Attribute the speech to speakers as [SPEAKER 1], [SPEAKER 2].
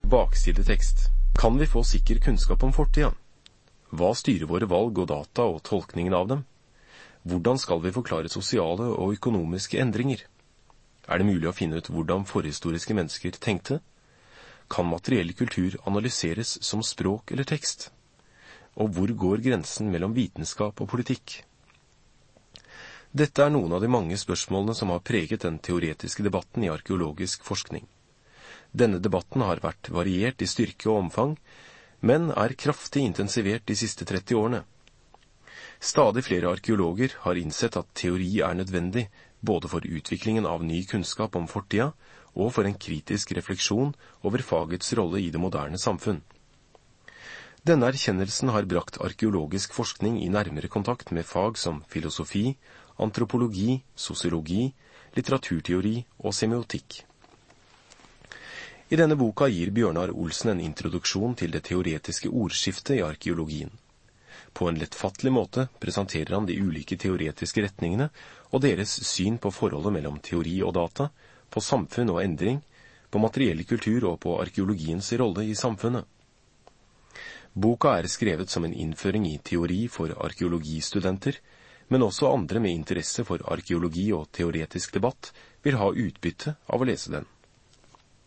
[SPEAKER 1] Baksidetekst. Kan vi få sikker kunnskap om fortida? Hva styrer våre valg og data og tolkningen av dem? Hvordan skal vi forklare sosiale og økonomiske endringer? Er det mulig å finne ut hvordan forhistoriske mennesker tenkte? Kan materiell kultur analyseres som språk eller tekst? Og hvor går grensen mellom vitenskap og politikk? Dette er noen av de mange spørsmålene som har preget den teoretiske debatten i arkeologisk forskning. Denne debatten har vært variert i styrke og omfang, men er kraftig intensivert de siste 30 årene. Stadig flere arkeologer har innsett at teori er nødvendig, både for utviklingen av ny kunnskap om fortida, og for en kritisk refleksjon over fagets rolle i det moderne samfunn. Denne erkjennelsen har brakt arkeologisk forskning i nærmere kontakt med fag som filosofi, antropologi, sosiologi, litteraturteori og semiotikk. I denne boka gir Bjørnar Olsen en introduksjon til det teoretiske ordskiftet i arkeologien. På en lettfattelig måte presenterer han de ulike teoretiske retningene og deres syn på forholdet mellom teori og data, på samfunn og endring, på materiell kultur og på arkeologiens rolle i samfunnet. Boka er skrevet som en innføring i teori for arkeologistudenter, men også andre med interesse for arkeologi og teoretisk debatt vil ha utbytte av å lese den.